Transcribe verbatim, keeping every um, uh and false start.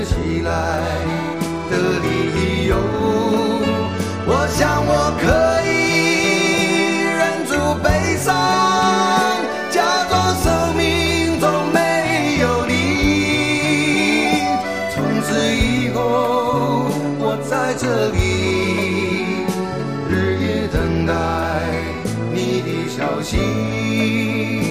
起来的理由。我想我可以忍住悲伤，假装生命中没有你。从此以后我在这里日夜等待你的消息。